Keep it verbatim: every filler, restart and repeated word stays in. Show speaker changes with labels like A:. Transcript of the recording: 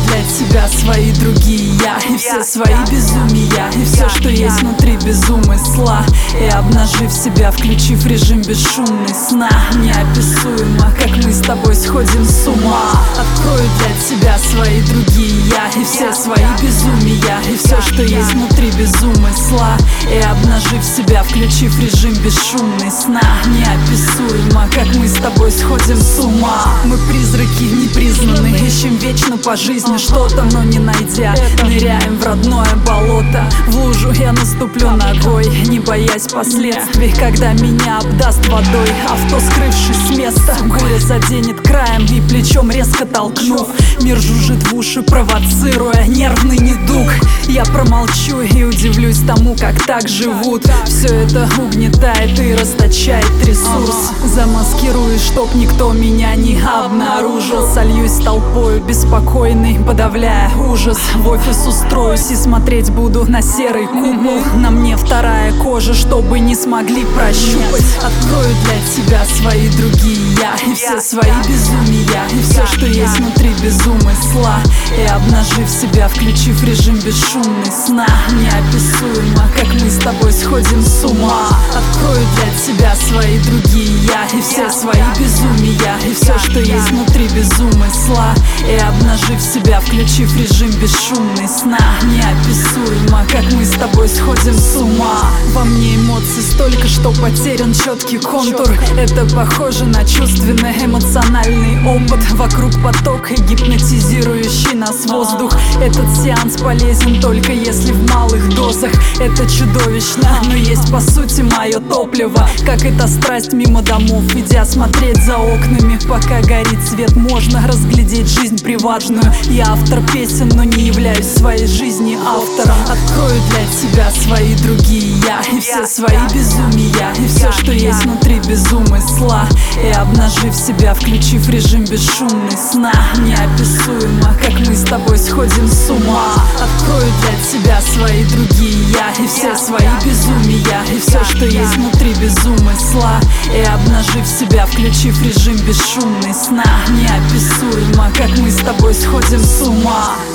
A: для тебя свои другие я, и все свои безумия, и все, что есть внутри без умысла. И обнажив себя, включив режим бесшумный сна, неописуемо, как мы с тобой сходим с ума. Открою для тебя свои другие я, и все свои безумия, и все, что есть внутри без умысла. И обнажив себя, включив режим бесшумный сна, неописуемо, как мы с тобой сходим с ума. Мы призраки непризнанные, ищем вечно по жизни что-то, но не найдя, ныряем в родное болото. В лужу я наступлю ногой, не боясь последствий, когда меня обдаст водой. Авто, скрывшись с места, буря заденет краем и плечом резко толкнув, мир жужжит в уши, провоцируя нервный недуг. Я промолчу и удивлюсь тому, как так живут. Все это угнетает и расточает ресурс. Замаскируюсь, чтоб никто меня не обнаружил. Сольюсь с толпою беспокойный, подавляя ужас. В офис устроюсь и смотреть буду на серый купол. На мне вторая кожа, чтобы не смогли прощупать. Открою для тебя свои другие я, и все свои безумия, и все, что есть внутри без умысла. И обнажив себя, включив режим бесшумный сна, неописуемо, как мы с тобой сходим с ума. Открою для тебя свои другие я, и все свои безумия, и все, что есть внутри без умысла. И обнажив себя, включив режим бесшумный сна, неописуемо, как мы с тобой сходим с ума. Во мне эмоций столько, что потерян четкий контур. Это похоже на чувственный эмоциональный опыт. Вокруг поток и гипнотизирующий нас воздух. Этот сеанс полезен только если в малых дозах. Это чудовищно, но есть по сути мое топливо. Как эта страсть мимо домов, идя смотреть за окнами. Пока горит свет, можно разглядеть жизнь приватную. Я автор песен, но не являюсь своей жизни автором. Открою для тебя свои другие я, и все свои безумия, и все, что есть внутри без умысла. И обнажив себя, включив режим бесшумный сна, неописуемо, как мы с тобой сходим с ума. Открою для тебя свои другие я, и все свои безумия, и все, что есть внутри без умысла. И обнажив себя, включив режим бесшумный сна, неописуемо, как мы с тобой сходим с ума.